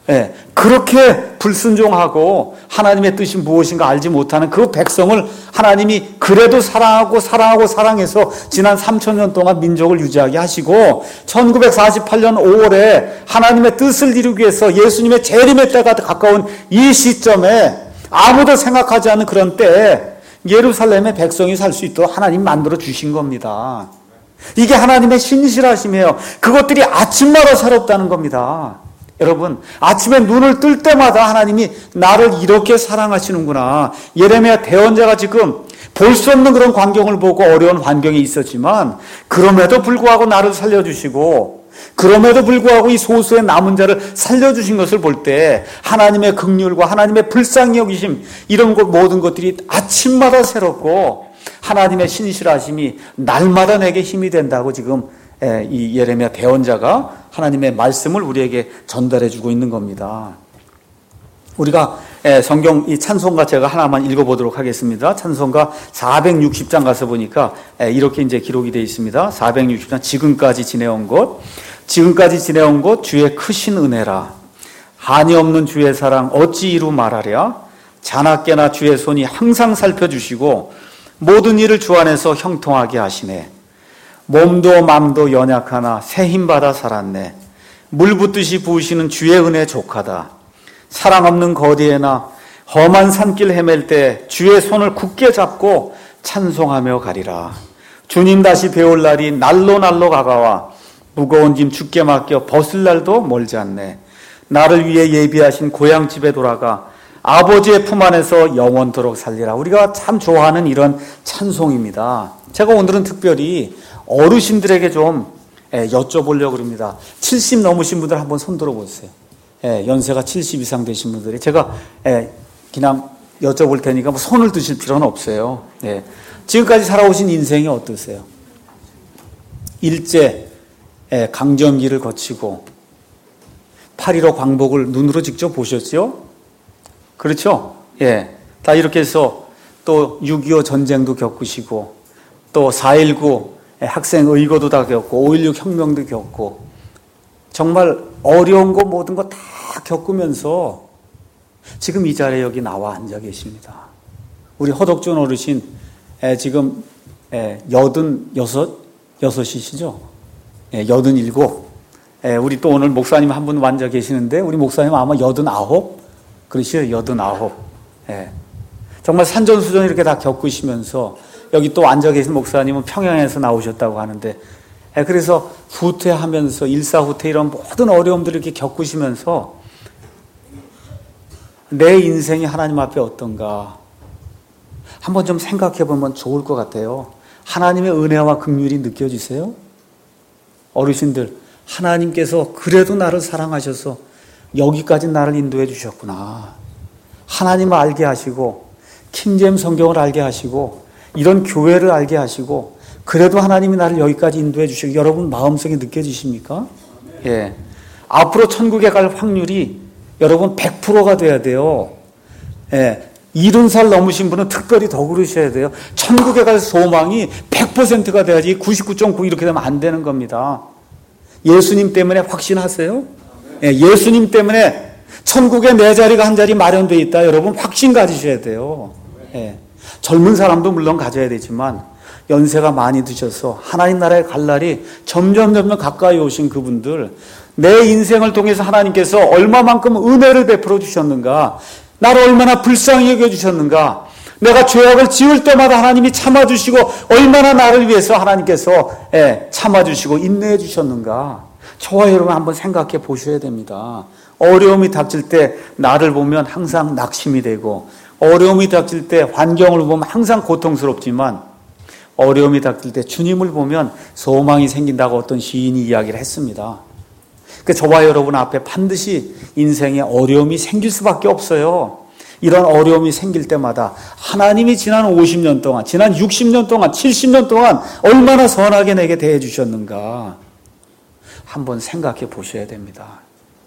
예, 그렇게 불순종하고 하나님의 뜻이 무엇인가 알지 못하는 그 백성을 하나님이 그래도 사랑하고 사랑하고 사랑해서 지난 삼천 년 동안 민족을 유지하게 하시고 천구백사십팔 년 오월에 하나님의 뜻을 이루기 위해서 예수님의 재림의 때가 가까운 이 시점에 아무도 생각하지 않는 그런 때에 예루살렘의 백성이 살 수 있도록 하나님 만들어 주신 겁니다. 이게 하나님의 신실하심이에요. 그것들이 아침마다 새롭다는 겁니다. 여러분, 아침에 눈을 뜰 때마다 하나님이 나를 이렇게 사랑하시는구나. 예레미야 대언자가 지금 볼 수 없는 그런 광경을 보고 어려운 환경이 있었지만 그럼에도 불구하고 나를 살려주시고 그럼에도 불구하고 이 소수의 남은 자를 살려주신 것을 볼 때 하나님의 긍휼과 하나님의 불쌍히 여기심 이런 것 모든 것들이 아침마다 새롭고 하나님의 신실하심이 날마다 내게 힘이 된다고 지금 이 예레미야 대언자가 하나님의 말씀을 우리에게 전달해 주고 있는 겁니다. 우리가 성경 이 찬송가 제가 하나만 읽어보도록 하겠습니다. 찬송가 사백육십 장 가서 보니까 이렇게 이제 기록이 되어 있습니다. 사백육십 장 지금까지 지내온 것, 지금까지 지내온 것 주의 크신 은혜라. 한이 없는 주의 사랑 어찌 이루 말하랴. 자나깨나 주의 손이 항상 살펴주시고 모든 일을 주 안에서 형통하게 하시네. 몸도 맘도 연약하나 새 힘받아 살았네. 물 붓듯이 부으시는 주의 은혜 족하다. 사랑 없는 거리에나 험한 산길 헤맬 때 주의 손을 굳게 잡고 찬송하며 가리라. 주님 다시 배울 날이 날로 날로 가까워 무거운 짐 주께 맡겨 벗을 날도 멀지 않네. 나를 위해 예비하신 고향집에 돌아가 아버지의 품 안에서 영원토록 살리라. 우리가 참 좋아하는 이런 찬송입니다. 제가 오늘은 특별히 어르신들에게 좀 여쭤보려고 합니다. 칠십 넘으신 분들 한번 손 들어보세요. 연세가 칠십 이상 되신 분들이 제가 그냥 여쭤볼 테니까 뭐 손을 드실 필요는 없어요. 지금까지 살아오신 인생이 어떠세요? 일제 강점기를 거치고 팔일오 광복을 눈으로 직접 보셨죠? 그렇죠? 예. 다 이렇게 해서 또 육이오 전쟁도 겪으시고 또 사일구 학생 의거도 다 겪고 오일육 혁명도 겪고 정말 어려운 거 모든 거 다 겪으면서 지금 이 자리에 여기 나와 앉아 계십니다. 우리 허덕준 어르신 지금 여든 여섯 여섯이시죠? 여든 일곱. 우리 또 오늘 목사님 한 분 앉아 계시는데 우리 목사님 아마 여든 아홉 그러시요 여든 아홉. 정말 산전수전 이렇게 다 겪으시면서 여기 또 앉아 계신 목사님은 평양에서 나오셨다고 하는데 그래서 후퇴하면서 일사후퇴 이런 모든 어려움들을 이렇게 겪으시면서 내 인생이 하나님 앞에 어떤가 한번 좀 생각해 보면 좋을 것 같아요. 하나님의 은혜와 긍휼이 느껴지세요? 어르신들, 하나님께서 그래도 나를 사랑하셔서 여기까지 나를 인도해 주셨구나. 하나님을 알게 하시고 킹제임스 성경을 알게 하시고 이런 교회를 알게 하시고 그래도 하나님이 나를 여기까지 인도해 주시고 여러분 마음속에 느껴지십니까? 예. 앞으로 천국에 갈 확률이 여러분 백 퍼센트가 돼야 돼요. 예. 일흔 살 넘으신 분은 특별히 더 그러셔야 돼요. 천국에 갈 소망이 백 퍼센트가 돼야지 구십구 점 구 이렇게 되면 안 되는 겁니다. 예수님 때문에 확신하세요? 예. 예수님 때문에 천국에 내 자리가 한 자리 마련되어 있다. 여러분 확신 가지셔야 돼요. 예. 젊은 사람도 물론 가져야 되지만 연세가 많이 드셔서 하나님 나라에 갈 날이 점점 점점 가까이 오신 그분들 내 인생을 통해서 하나님께서 얼마만큼 은혜를 베풀어 주셨는가 나를 얼마나 불쌍히 여겨주셨는가 내가 죄악을 지을 때마다 하나님이 참아주시고 얼마나 나를 위해서 하나님께서 참아주시고 인내해 주셨는가 저와 여러분 한번 생각해 보셔야 됩니다. 어려움이 닥칠 때 나를 보면 항상 낙심이 되고 어려움이 닥칠 때 환경을 보면 항상 고통스럽지만 어려움이 닥칠 때 주님을 보면 소망이 생긴다고 어떤 시인이 이야기를 했습니다. 그 저와 여러분 앞에 반드시 인생에 어려움이 생길 수밖에 없어요. 이런 어려움이 생길 때마다 하나님이 지난 오십 년 동안, 지난 육십 년 동안, 칠십 년 동안 얼마나 선하게 내게 대해 주셨는가 한번 생각해 보셔야 됩니다.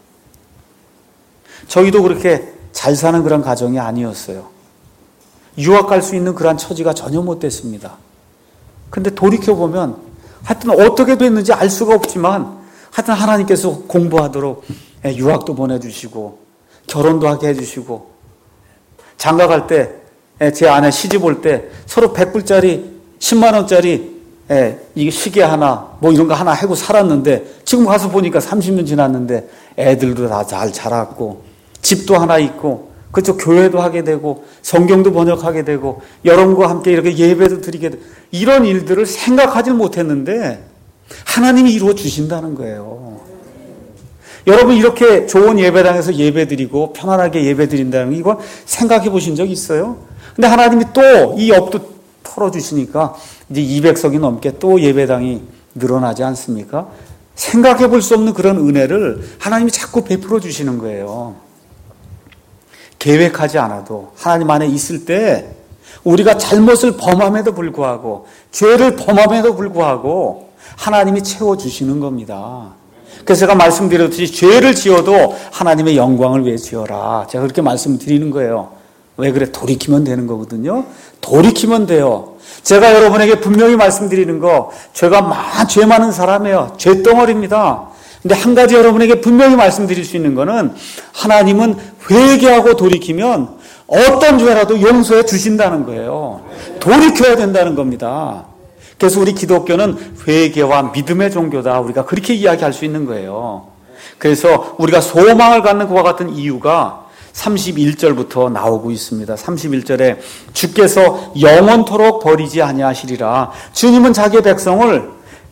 저희도 그렇게 잘 사는 그런 가정이 아니었어요. 유학 갈 수 있는 그런 처지가 전혀 못 됐습니다. 근데 돌이켜보면 하여튼 어떻게 됐는지 알 수가 없지만 하여튼 하나님께서 공부하도록 유학도 보내주시고 결혼도 하게 해주시고 장가 갈 때 제 아내 시집 올 때 서로 백 불짜리 십만 원짜리 이게 시계 하나 뭐 이런 거 하나 하고 살았는데 지금 가서 보니까 삼십 년 지났는데 애들도 다 잘 자랐고 집도 하나 있고 그쪽 교회도 하게 되고 성경도 번역하게 되고 여러분과 함께 이렇게 예배도 드리게 되고 이런 일들을 생각하지 못했는데 하나님이 이루어 주신다는 거예요. 여러분 이렇게 좋은 예배당에서 예배드리고 편안하게 예배드린다는 이거 생각해 보신 적 있어요? 근데 하나님이 또 이 업도 털어주시니까 이제 이백 석이 넘게 또 예배당이 늘어나지 않습니까? 생각해 볼 수 없는 그런 은혜를 하나님이 자꾸 베풀어 주시는 거예요. 계획하지 않아도 하나님 안에 있을 때 우리가 잘못을 범함에도 불구하고 죄를 범함에도 불구하고 하나님이 채워주시는 겁니다. 그래서 제가 말씀드렸듯이 죄를 지어도 하나님의 영광을 위해 지어라. 제가 그렇게 말씀드리는 거예요. 왜 그래? 돌이키면 되는 거거든요. 돌이키면 돼요. 제가 여러분에게 분명히 말씀드리는 거 죄가 많, 죄 많은 사람이에요. 죄덩어리입니다. 근데 한 가지 여러분에게 분명히 말씀드릴 수 있는 거는 하나님은 회개하고 돌이키면 어떤 죄라도 용서해 주신다는 거예요. 돌이켜야 된다는 겁니다. 그래서 우리 기독교는 회개와 믿음의 종교다. 우리가 그렇게 이야기할 수 있는 거예요. 그래서 우리가 소망을 갖는 그와 같은 이유가 삼십일 절부터 나오고 있습니다. 삼십일 절에 주께서 영원토록 버리지 아니하시리라. 주님은 자기의 백성을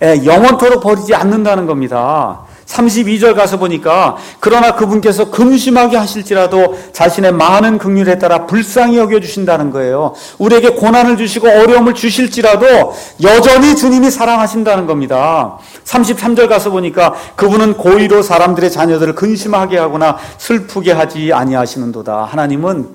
영원토록 버리지 않는다는 겁니다. 삼십이 절 가서 보니까 그러나 그분께서 금심하게 하실지라도 자신의 많은 긍휼에 따라 불쌍히 여겨주신다는 거예요. 우리에게 고난을 주시고 어려움을 주실지라도 여전히 주님이 사랑하신다는 겁니다. 삼십삼 절 가서 보니까 그분은 고의로 사람들의 자녀들을 근심하게 하거나 슬프게 하지 아니하시는도다. 하나님은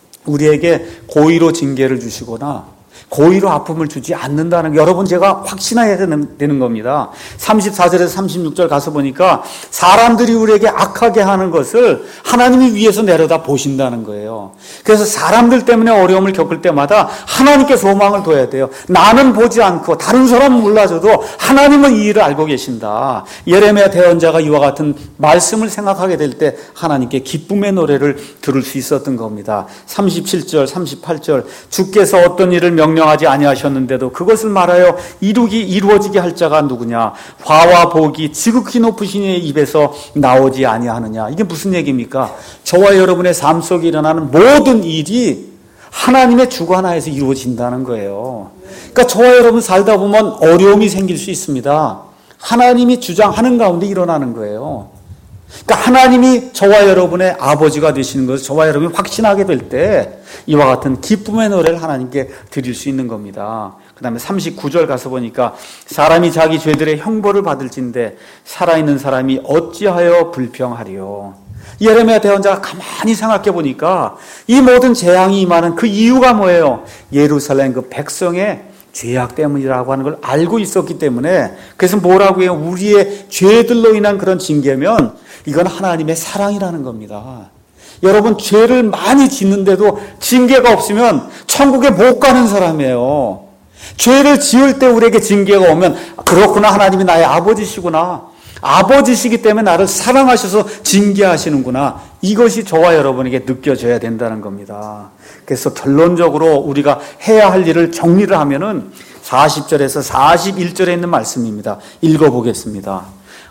우리에게 고의로 징계를 주시거나 고의로 아픔을 주지 않는다는 게 여러분 제가 확신해야 되는, 되는 겁니다. 삼십사 절에서 삼십육 절 가서 보니까 사람들이 우리에게 악하게 하는 것을 하나님이 위에서 내려다 보신다는 거예요. 그래서 사람들 때문에 어려움을 겪을 때마다 하나님께 소망을 둬야 돼요. 나는 보지 않고 다른 사람은 몰라줘도 하나님은 이 일을 알고 계신다. 예레미야 대언자가 이와 같은 말씀을 생각하게 될 때 하나님께 기쁨의 노래를 들을 수 있었던 겁니다. 삼십칠 절 삼십팔 절 주께서 어떤 일을 명령 하지 아니하셨는데도 그것을 말하여 이루기 이루어지게 할 자가 누구냐? 화와 복이 지극히 높으신 이의 입에서 나오지 아니하느냐? 이게 무슨 얘기입니까? 저와 여러분의 삶 속에 일어나는 모든 일이 하나님의 주관하에서 이루어진다는 거예요. 그러니까 저와 여러분 살다 보면 어려움이 생길 수 있습니다. 하나님이 주장하는 가운데 일어나는 거예요. 그러니까 하나님이 저와 여러분의 아버지가 되시는 것을 저와 여러분이 확신하게 될 때 이와 같은 기쁨의 노래를 하나님께 드릴 수 있는 겁니다. 그 다음에 삼십구 절 가서 보니까 사람이 자기 죄들의 형벌을 받을진데 살아있는 사람이 어찌하여 불평하리요. 예레미야 대언자가 가만히 생각해 보니까 이 모든 재앙이 임하는 그 이유가 뭐예요? 예루살렘 그 백성의 죄악 때문이라고 하는 걸 알고 있었기 때문에 그래서 뭐라고 해요? 우리의 죄들로 인한 그런 징계면 이건 하나님의 사랑이라는 겁니다. 여러분 죄를 많이 짓는데도 징계가 없으면 천국에 못 가는 사람이에요. 죄를 지을 때 우리에게 징계가 오면 그렇구나 하나님이 나의 아버지시구나. 아버지시기 때문에 나를 사랑하셔서 징계하시는구나. 이것이 저와 여러분에게 느껴져야 된다는 겁니다. 그래서 결론적으로 우리가 해야 할 일을 정리를 하면은 사십 절에서 사십일 절에 있는 말씀입니다. 읽어보겠습니다.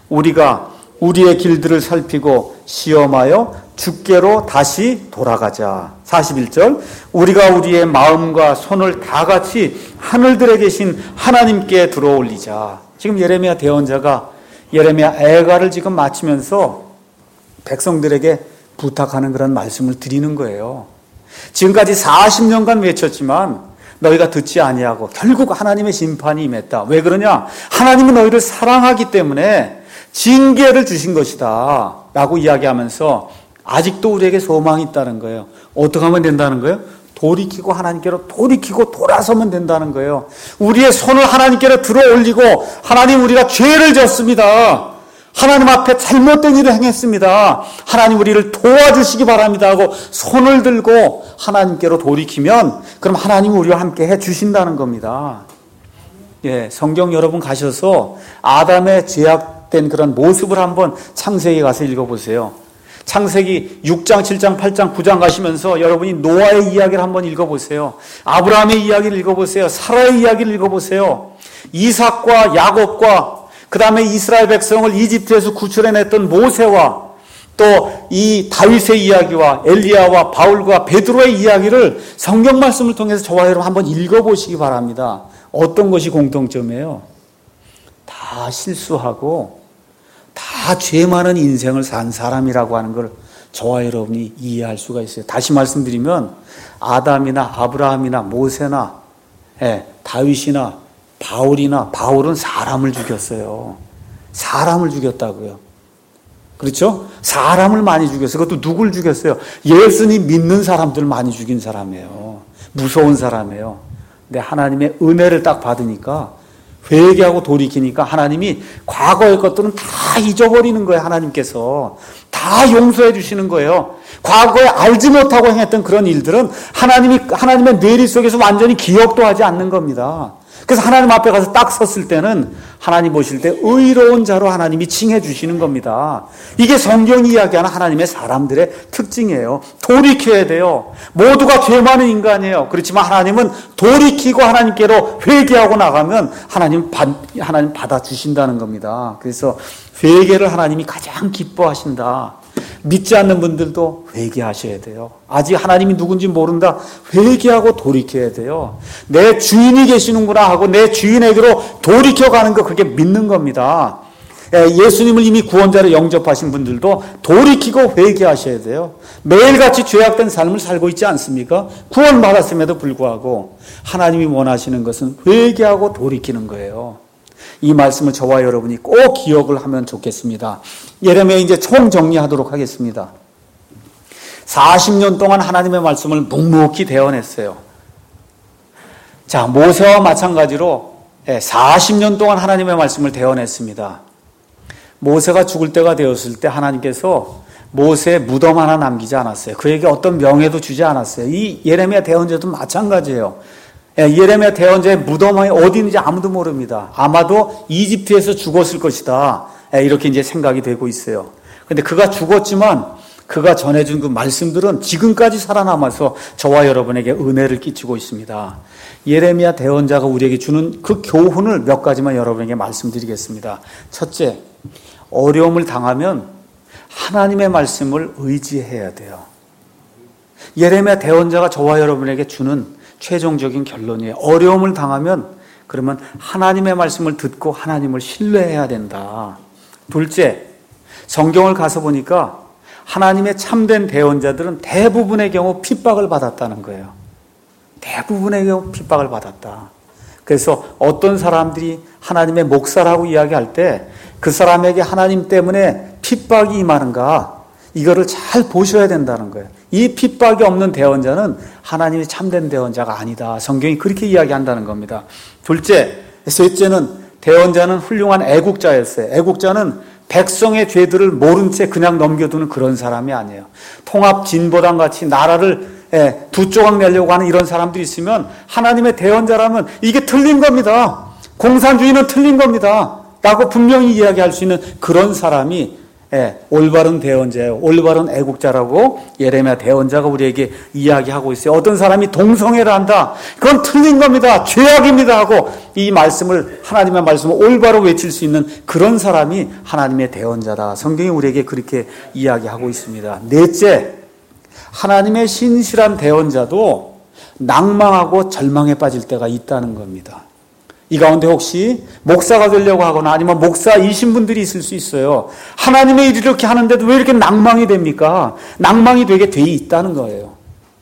우리가 우리의 길들을 살피고 시험하여 주께로 다시 돌아가자. 사십일 절 우리가 우리의 마음과 손을 다 같이 하늘들에 계신 하나님께 들어올리자. 지금 예레미야 대언자가 예레미야 애가를 지금 마치면서 백성들에게 부탁하는 그런 말씀을 드리는 거예요. 지금까지 사십 년간 외쳤지만 너희가 듣지 아니하고 결국 하나님의 심판이 임했다. 왜 그러냐? 하나님은 너희를 사랑하기 때문에 징계를 주신 것이다 라고 이야기하면서 아직도 우리에게 소망이 있다는 거예요. 어떻게 하면 된다는 거예요? 돌이키고 하나님께로 돌이키고 돌아서면 된다는 거예요. 우리의 손을 하나님께로 들어 올리고 하나님 우리가 죄를 졌습니다. 하나님 앞에 잘못된 일을 행했습니다. 하나님 우리를 도와주시기 바랍니다 하고 손을 들고 하나님께로 돌이키면 그럼 하나님이 우리와 함께 해 주신다는 겁니다. 예, 성경 여러분 가셔서 아담의 죄악 제작된 그런 모습을 한번 창세기에 가서 읽어보세요. 창세기 육 장, 칠 장, 팔 장, 구 장 가시면서 여러분이 노아의 이야기를 한번 읽어보세요. 아브라함의 이야기를 읽어보세요. 사라의 이야기를 읽어보세요. 이삭과 야곱과 그 다음에 이스라엘 백성을 이집트에서 구출해냈던 모세와 또 이 다윗의 이야기와 엘리야와 바울과 베드로의 이야기를 성경 말씀을 통해서 저와 여러분 한번 읽어보시기 바랍니다. 어떤 것이 공통점이에요? 다 실수하고 다 죄 많은 인생을 산 사람이라고 하는 걸 저와 여러분이 이해할 수가 있어요. 다시 말씀드리면 아담이나 아브라함이나 모세나 예, 다윗이나 바울이나 바울은 사람을 죽였어요. 사람을 죽였다고요. 그렇죠? 사람을 많이 죽였어요. 그것도 누굴 죽였어요? 예수님 믿는 사람들 많이 죽인 사람이에요. 무서운 사람이에요. 근데 하나님의 은혜를 딱 받으니까 회개하고 돌이키니까 하나님이 과거의 것들은 다 잊어버리는 거예요. 하나님께서 다 용서해 주시는 거예요. 과거에 알지 못하고 행했던 그런 일들은 하나님이 하나님의 뇌리 속에서 완전히 기억도 하지 않는 겁니다. 그래서 하나님 앞에 가서 딱 섰을 때는 하나님 보실 때 의로운 자로 하나님이 칭해 주시는 겁니다. 이게 성경이 이야기하는 하나님의 사람들의 특징이에요. 돌이켜야 돼요. 모두가 죄 많은 인간이에요. 그렇지만 하나님은 돌이키고 하나님께로 회개하고 나가면 하나님, 받, 하나님 받아주신다는 겁니다. 그래서 회개를 하나님이 가장 기뻐하신다. 믿지 않는 분들도 회개하셔야 돼요. 아직 하나님이 누군지 모른다. 회개하고 돌이켜야 돼요. 내 주인이 계시는구나 하고 내 주인에게로 돌이켜가는 거 그게 믿는 겁니다. 예수님을 이미 구원자로 영접하신 분들도 돌이키고 회개하셔야 돼요. 매일같이 죄악된 삶을 살고 있지 않습니까? 구원받았음에도 불구하고 하나님이 원하시는 것은 회개하고 돌이키는 거예요. 이 말씀을 저와 여러분이 꼭 기억을 하면 좋겠습니다. 예레미야 이제 총정리하도록 하겠습니다. 사십 년 동안 하나님의 말씀을 묵묵히 대언했어요. 자, 모세와 마찬가지로 사십 년 동안 하나님의 말씀을 대언했습니다. 모세가 죽을 때가 되었을 때 하나님께서 모세의 무덤 하나 남기지 않았어요. 그에게 어떤 명예도 주지 않았어요. 이 예레미야 대언자도 마찬가지예요. 예레미야 대언자의 무덤이 어디 있는지 아무도 모릅니다. 아마도 이집트에서 죽었을 것이다. 이렇게 이제 생각이 되고 있어요. 그런데 그가 죽었지만 그가 전해준 그 말씀들은 지금까지 살아남아서 저와 여러분에게 은혜를 끼치고 있습니다. 예레미야 대언자가 우리에게 주는 그 교훈을 몇 가지만 여러분에게 말씀드리겠습니다. 첫째, 어려움을 당하면 하나님의 말씀을 의지해야 돼요. 예레미야 대언자가 저와 여러분에게 주는 최종적인 결론이에요. 어려움을 당하면 그러면 하나님의 말씀을 듣고 하나님을 신뢰해야 된다. 둘째, 성경을 가서 보니까 하나님의 참된 대언자들은 대부분의 경우 핍박을 받았다는 거예요. 대부분의 경우 핍박을 받았다. 그래서 어떤 사람들이 하나님의 목사라고 이야기할 때 그 사람에게 하나님 때문에 핍박이 임하는가 이거를 잘 보셔야 된다는 거예요. 이 핍박이 없는 대언자는 하나님의 참된 대언자가 아니다. 성경이 그렇게 이야기한다는 겁니다. 둘째, 셋째는 대언자는 훌륭한 애국자였어요. 애국자는 백성의 죄들을 모른 채 그냥 넘겨두는 그런 사람이 아니에요. 통합 진보당 같이 나라를 두 조각 내려고 하는 이런 사람들이 있으면 하나님의 대언자라면 이게 틀린 겁니다. 공산주의는 틀린 겁니다. 라고 분명히 이야기할 수 있는 그런 사람이 예, 올바른 대언자예요. 올바른 애국자라고 예레미야 대언자가 우리에게 이야기하고 있어요. 어떤 사람이 동성애를 한다. 그건 틀린 겁니다. 죄악입니다 하고 이 말씀을 하나님의 말씀을 올바로 외칠 수 있는 그런 사람이 하나님의 대언자다. 성경이 우리에게 그렇게 이야기하고 있습니다. 넷째, 하나님의 신실한 대언자도 낭망하고 절망에 빠질 때가 있다는 겁니다. 이 가운데 혹시 목사가 되려고 하거나 아니면 목사이신 분들이 있을 수 있어요. 하나님의 일을 이렇게 하는데도 왜 이렇게 낭망이 됩니까? 낭망이 되게 돼 있다는 거예요.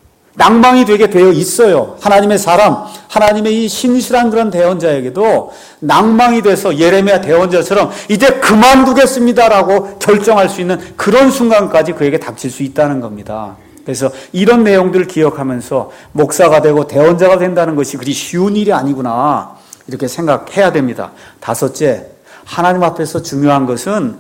낭망이 되게 되어 있어요. 하나님의 사람, 하나님의 이 신실한 그런 대언자에게도 낭망이 돼서 예레미야 대언자처럼 이제 그만두겠습니다라고 결정할 수 있는 그런 순간까지 그에게 닥칠 수 있다는 겁니다. 그래서 이런 내용들을 기억하면서 목사가 되고 대언자가 된다는 것이 그리 쉬운 일이 아니구나. 이렇게 생각해야 됩니다. 다섯째, 하나님 앞에서 중요한 것은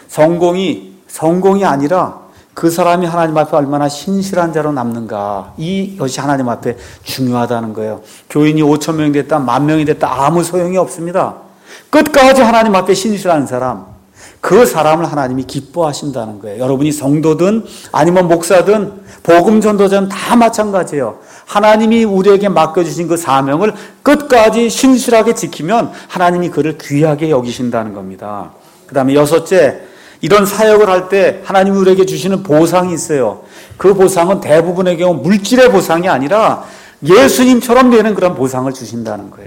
성공이, 성공이 아니라 그 사람이 하나님 앞에 얼마나 신실한 자로 남는가. 이것이 하나님 앞에 중요하다는 거예요. 교인이 오천 명이 됐다, 만 명이 됐다, 아무 소용이 없습니다. 끝까지 하나님 앞에 신실한 사람, 그 사람을 하나님이 기뻐하신다는 거예요. 여러분이 성도든 아니면 목사든 복음 전도자는 다 마찬가지예요. 하나님이 우리에게 맡겨주신 그 사명을 끝까지 신실하게 지키면 하나님이 그를 귀하게 여기신다는 겁니다. 그 다음에 여섯째, 이런 사역을 할 때 하나님이 우리에게 주시는 보상이 있어요. 그 보상은 대부분의 경우 물질의 보상이 아니라 예수님처럼 되는 그런 보상을 주신다는 거예요.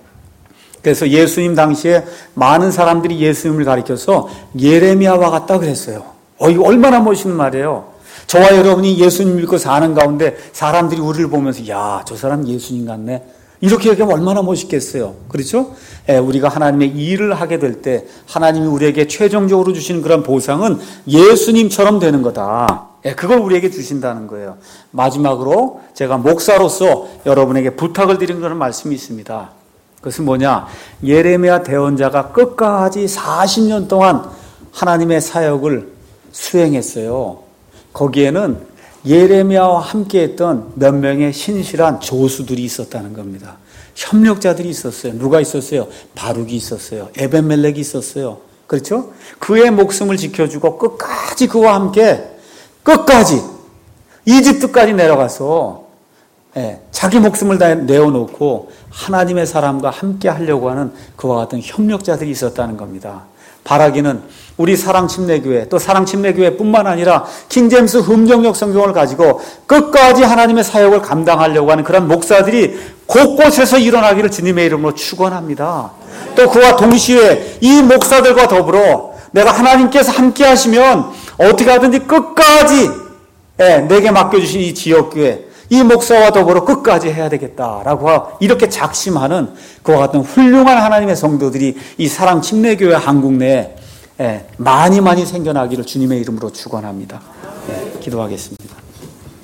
그래서 예수님 당시에 많은 사람들이 예수님을 가리켜서 예레미야와 같다 그랬어요. 어, 이거 얼마나 멋있는 말이에요. 저와 여러분이 예수님 믿고 사는 가운데 사람들이 우리를 보면서 야, 저 사람 예수님 같네. 이렇게 얘기하면 얼마나 멋있겠어요. 그렇죠? 예, 우리가 하나님의 일을 하게 될 때 하나님이 우리에게 최종적으로 주시는 그런 보상은 예수님처럼 되는 거다. 예, 그걸 우리에게 주신다는 거예요. 마지막으로 제가 목사로서 여러분에게 부탁을 드린 그런 말씀이 있습니다. 그것은 뭐냐? 예레미야 대언자가 끝까지 사십 년 동안 하나님의 사역을 수행했어요. 거기에는 예레미야와 함께했던 몇 명의 신실한 조수들이 있었다는 겁니다. 협력자들이 있었어요. 누가 있었어요? 바룩이 있었어요. 에벤멜렉이 있었어요. 그렇죠? 그의 목숨을 지켜주고 끝까지 그와 함께 끝까지 이집트까지 내려가서 예, 자기 목숨을 다 내어놓고 하나님의 사람과 함께 하려고 하는 그와 같은 협력자들이 있었다는 겁니다. 바라기는 우리 사랑침례교회 또 사랑침례교회뿐만 아니라 킹제임스 흠정역 성경을 가지고 끝까지 하나님의 사역을 감당하려고 하는 그런 목사들이 곳곳에서 일어나기를 주님의 이름으로 축원합니다. 또 그와 동시에 이 목사들과 더불어 내가 하나님께서 함께 하시면 어떻게 하든지 끝까지 내게 맡겨주신 이 지역교회 이 목사와 더불어 끝까지 해야 되겠다라고 이렇게 작심하는 그와 같은 훌륭한 하나님의 성도들이 이 사랑침례교회 한국 내에 많이 많이 생겨나기를 주님의 이름으로 축원합니다. 네, 기도하겠습니다.